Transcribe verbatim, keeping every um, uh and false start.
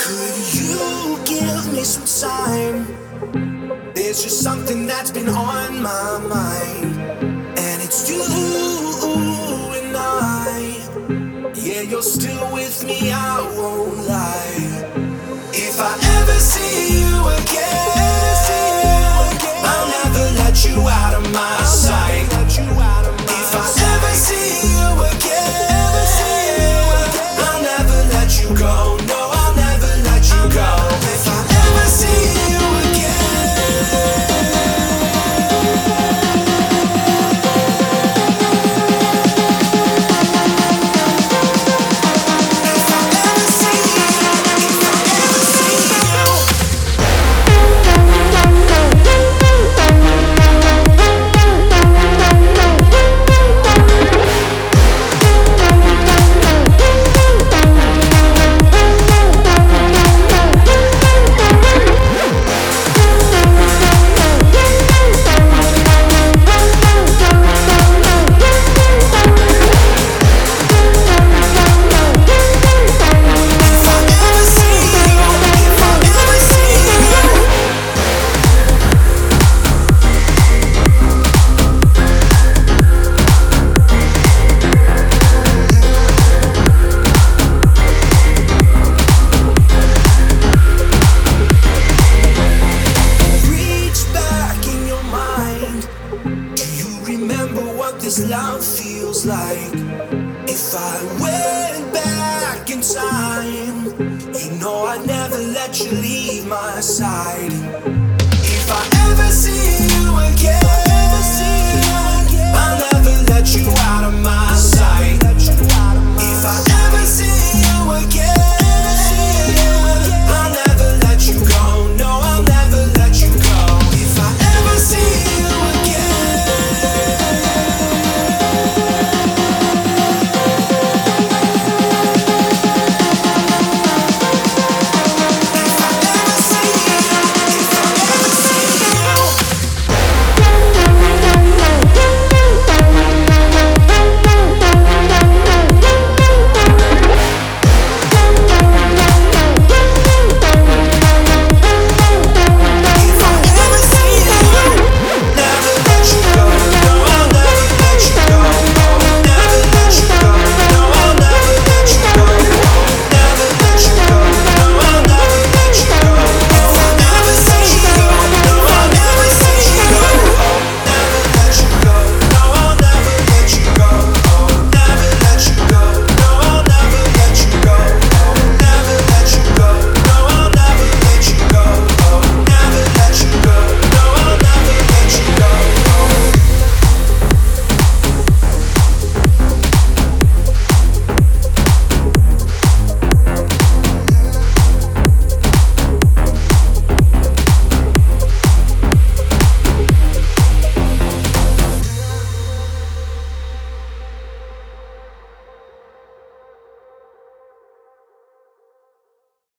Could you give me some time? There's just something that's been on my mind, and it's you and I. Yeah, you're still with me, I won't lie. If I ever see you again, I'll never let you out of my sight. If I ever see you again, I'll never let you go. No, I'll never let you go. If I ever see you this love feels like? If I went back in time, you know I'd never let you leave my side.